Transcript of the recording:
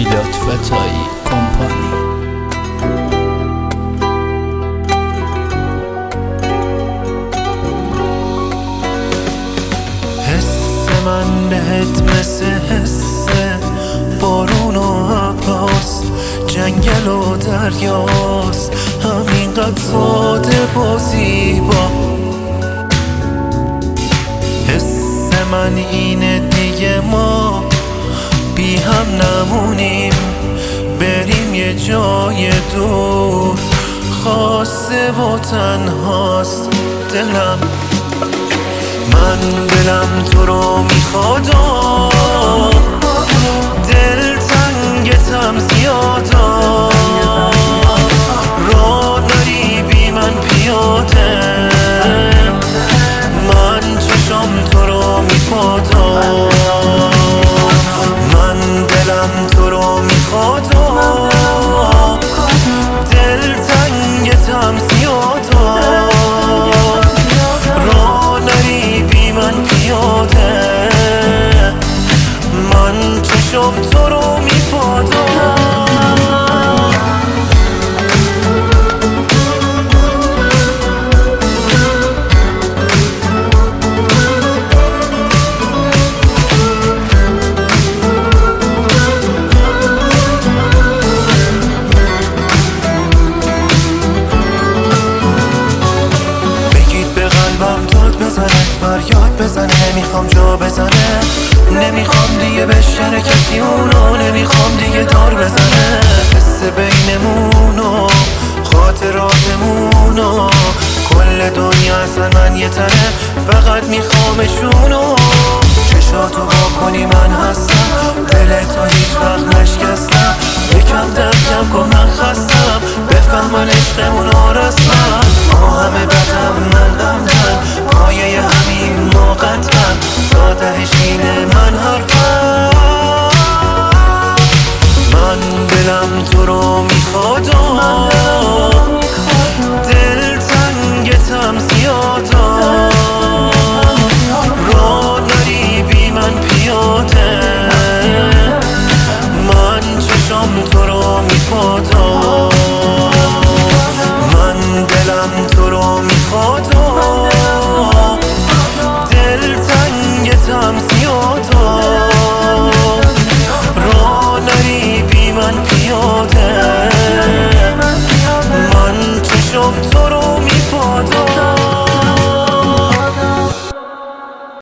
فتایی کمپانی. حس من بهت مثل حس بارون و عباس، جنگل و دریاست، همینقدر ساده و زیبا. حس من اینه دیگه ما بی هم نمونیم، بریم یه جای دور، خاصه و تنهاست دلم. من دلم تو رو میخواد، دل تنگتم زیادا، راه نری بی من پیاده، من چشم تو رو میپادا. من دلم تو رو میخواد، دل تنگتم زیادا، راه نری بی من پیاده، من چشم تو رو میپادا. فریاد بزنه، نمیخوام جا بزنه، نمیخوام دیگه بشکنه کسی اونو، نمیخوام دیگه دار بزنه. حس بینمونو، خاطراتمونو، کل دنیا اصلا من یه تنه، فقط میخوامشونو. چشاتو با کنی من هستم، دلتو هیچ وقت نشکستم، یکم درکم کن من خستم، بفهمن عشقمونو رسمم. ما همه بدم من غمتن، پایه همین موقتم، تا تهش اینه من حرفم. من دلم تو رو میخواد، دل تنگتم زیادا، راه نری بی من پیاده، من چشم تو رو میپادا. من دلم تو رو میخواد،